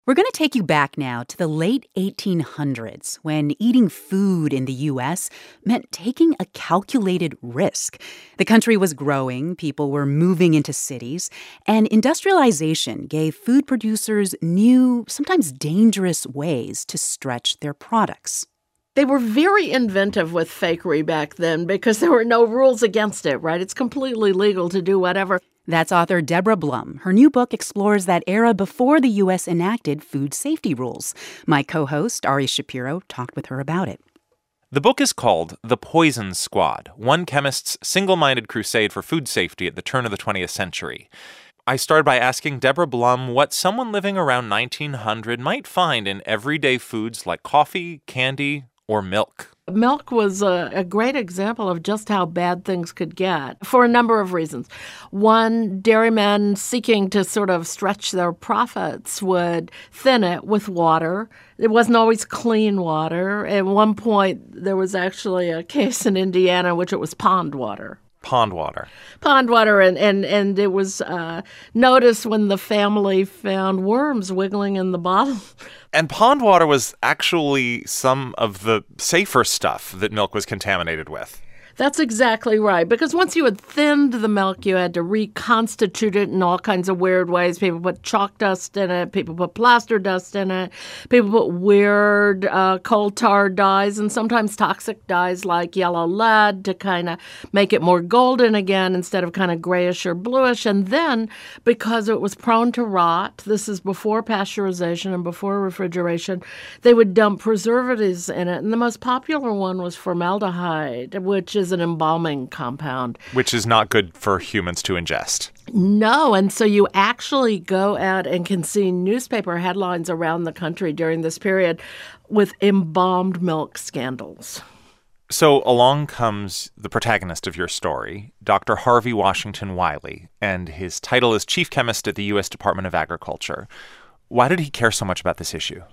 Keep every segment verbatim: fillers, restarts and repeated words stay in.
We're going to take you back now to the late eighteen hundreds when eating food in the U S meant taking a calculated risk. The country was growing, people were moving into cities, and industrialization gave food producers new, sometimes dangerous ways to stretch their products. They were very inventive with fakery back then because there were no rules against it, right? It's completely legal to do whatever. That's author Deborah Blum. Her new book explores that era before the U S enacted food safety rules. My co-host, Ari Shapiro, talked with her about it. The book is called The Poison Squad, one chemist's single-minded crusade for food safety at the turn of the twentieth century. I started by asking Deborah Blum what someone living around nineteen hundred might find in everyday foods like coffee, candy, or milk. Milk was a, a great example of just how bad things could get for a number of reasons. One, dairymen seeking to sort of stretch their profits would thin it with water. It wasn't always clean water. At one point, there was actually a case in Indiana in which it was pond water. Pond water. Pond water, and, and, and it was uh, noticed when the family found worms wiggling in the bottle. And pond water was actually some of the safer stuff that milk was contaminated with. That's exactly right. Because once you had thinned the milk, you had to reconstitute it in all kinds of weird ways. People put chalk dust in it. People put plaster dust in it. People put weird uh, coal tar dyes and sometimes toxic dyes like yellow lead to kind of make it more golden again instead of kind of grayish or bluish. And then, because it was prone to rot, this is before pasteurization and before refrigeration, they would dump preservatives in it. And the most popular one was formaldehyde, which is an embalming compound. Which is not good for humans to ingest. No, and so you actually go out and can see newspaper headlines around the country during this period with embalmed milk scandals. So along comes the protagonist of your story, Doctor Harvey Washington Wiley, and his title is Chief Chemist at the U S Department of Agriculture. Why did he care so much about this issue?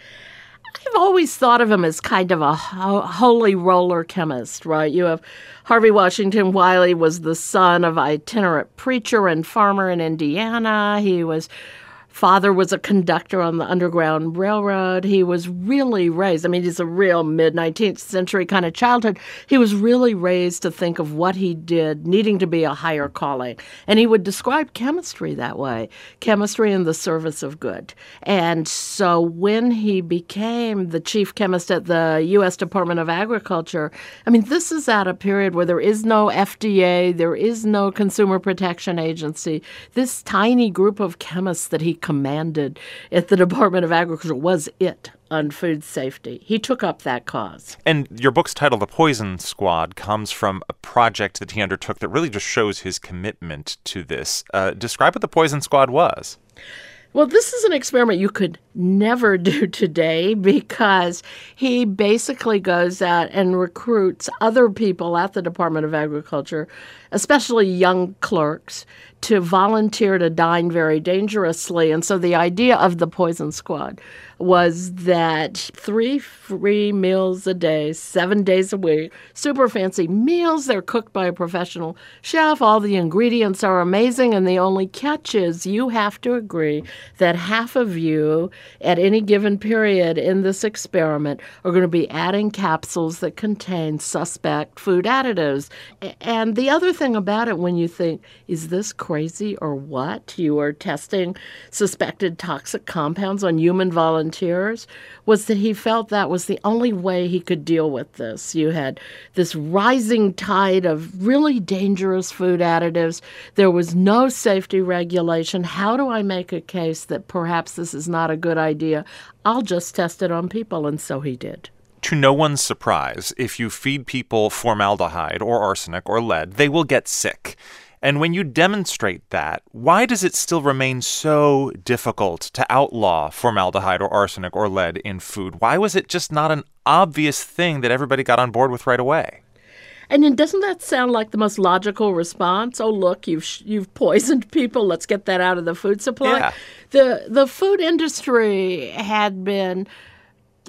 I've always thought of him as kind of a ho- holy roller chemist, right? You have Harvey Washington Wiley was the son of an itinerant preacher and farmer in Indiana. He was father was a conductor on the Underground Railroad. He was really raised, I mean, he's a real mid-nineteenth century kind of childhood. He was really raised to think of what he did needing to be a higher calling. And he would describe chemistry that way, chemistry in the service of good. And so when he became the chief chemist at the U S Department of Agriculture, I mean, this is at a period where there is no F D A, there is no Consumer Protection Agency. This tiny group of chemists that he commanded at the Department of Agriculture was it on food safety. He took up that cause. And your book's title, The Poison Squad, comes from a project that he undertook that really just shows his commitment to this. Uh, describe what the Poison Squad was. Well, this is an experiment you could never do today because he basically goes out and recruits other people at the Department of Agriculture, especially young clerks, to volunteer to dine very dangerously. And so the idea of the Poison Squad was that three free meals a day, seven days a week, super fancy meals. They're cooked by a professional chef. All the ingredients are amazing. And the only catch is you have to agree that half of you at any given period in this experiment are going to be adding capsules that contain suspect food additives. And the other thing about it, when you think, is this crazy or what? You are testing suspected toxic compounds on human volunteers, was that he felt that was the only way he could deal with this. You had this rising tide of really dangerous food additives. There was no safety regulation. How do I make a case that perhaps this is not a good idea? I'll just test it on people, and so he did. To no one's surprise, if you feed people formaldehyde or arsenic or lead, they will get sick. And when you demonstrate that, why does it still remain so difficult to outlaw formaldehyde or arsenic or lead in food? Why was it just not an obvious thing that everybody got on board with right away? And then doesn't that sound like the most logical response? Oh, look, you've you've poisoned people. Let's get that out of the food supply. Yeah. The the food industry had been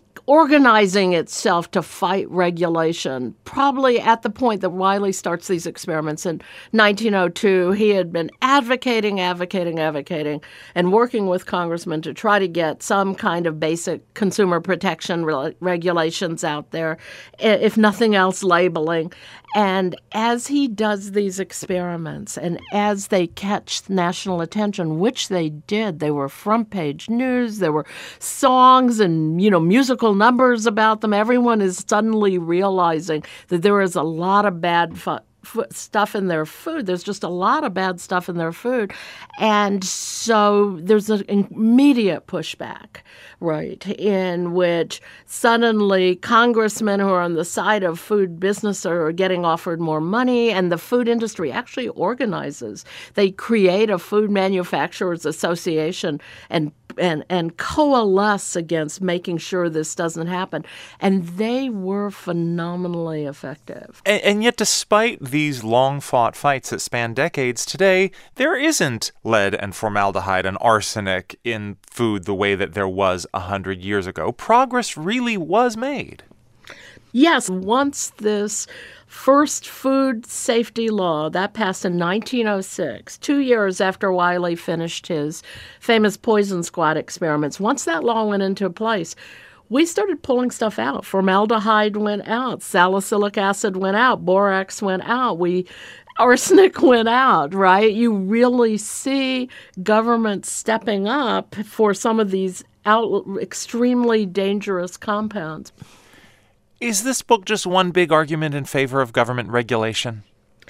organizing itself to fight regulation. Probably at the point that Wiley starts these experiments in nineteen oh two, he had been advocating, advocating, advocating, and working with congressmen to try to get some kind of basic consumer protection re- regulations out there, if nothing else, labeling. And as he does these experiments and as they catch national attention, which they did, they were front page news, there were songs and, you know, musical numbers about them. Everyone is suddenly realizing that there is a lot of bad fu- stuff in their food. There's just a lot of bad stuff in their food. And so there's an immediate pushback, right, in which suddenly congressmen who are on the side of food business are getting offered more money, and the food industry actually organizes. They create a food manufacturers association and and and coalesce against making sure this doesn't happen. And they were phenomenally effective. And, and yet, despite these long-fought fights that span decades, today there isn't lead and formaldehyde and arsenic in food the way that there was a hundred years ago. Progress really was made. Yes, once this first food safety law, that passed in nineteen oh six, two years after Wiley finished his famous poison squad experiments, once that law went into place, we started pulling stuff out. Formaldehyde went out, salicylic acid went out, borax went out, we arsenic went out, right? You really see government stepping up for some of these out, extremely dangerous compounds. Is this book just one big argument in favor of government regulation?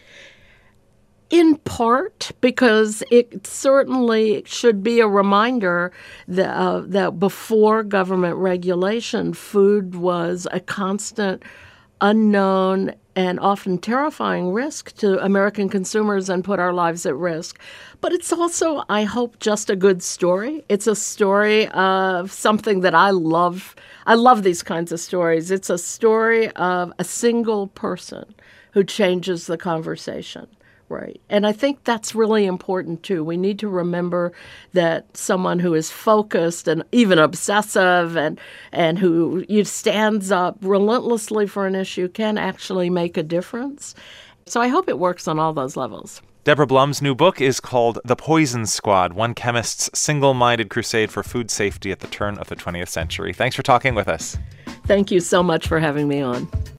In part, because it certainly should be a reminder that, uh, that before government regulation, food was a constant, unknown, and often terrifying risk to American consumers and put our lives at risk. But it's also, I hope, just a good story. It's a story of something that I love. I love these kinds of stories. It's a story of a single person who changes the conversation. Right. And I think that's really important, too. We need to remember that someone who is focused and even obsessive and, and who stands up relentlessly for an issue can actually make a difference. So I hope it works on all those levels. Deborah Blum's new book is called The Poison Squad, One Chemist's Single-Minded Crusade for Food Safety at the Turn of the twentieth Century. Thanks for talking with us. Thank you so much for having me on.